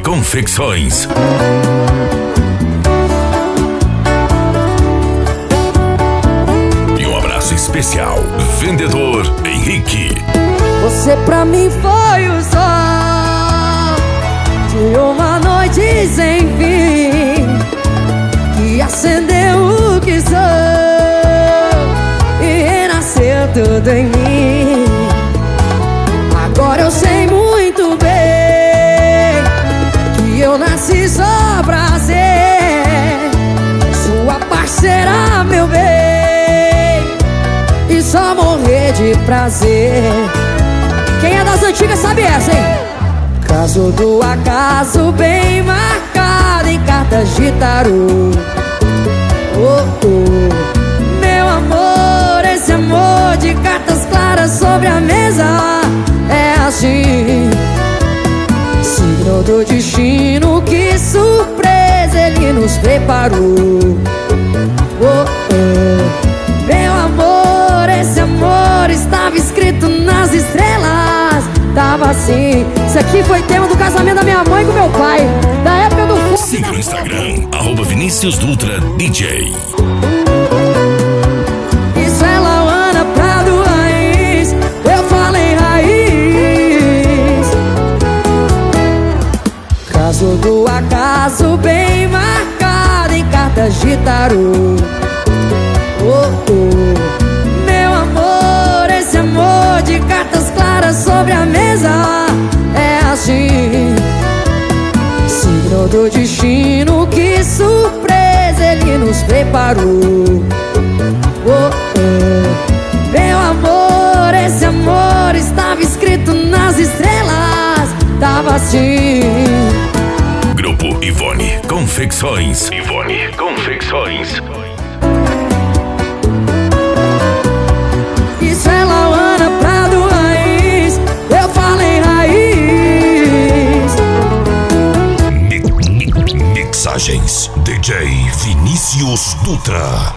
Confecções. E um abraço especial, vendedor Henrique. Você pra mim foi o sol de uma noite sem fim, que acendeu o que sou e renasceu tudo em mim. Agora eu sei muito bem que eu nasci só pra ser sua parceira, meu bem, e só morrer de prazer. Quem é das antigas sabe essa, hein? Caso do acaso bem marcado em cartas de tarô. Oh, oh, meu amor, esse amor de cartas claras sobre a mesa é assim. Signo do destino, que surpresa ele nos preparou. Oh, oh, meu amor, esse amor estava escrito nas estrelas. Tava assim. Isso aqui foi tema do casamento da minha mãe com meu pai, da época do fogo. Siga no Instagram, @ViníciusDutra DJ. Isso é Lauana Prado Raiz, eu falei raiz. Caso do acaso bem marcado em cartas de tarô. Oh, oh, meu amor, esse amor de cartas claras sobre a mesa é assim. Signo do destino, que surpresa ele nos preparou. Oh, oh, meu amor, esse amor estava escrito nas estrelas. Tava assim. Grupo Ivone Confecções. Ivone Confecções. Isso é Lauana Prado Raiz, eu falei raiz. Mixagens DJ Vinícius Dutra.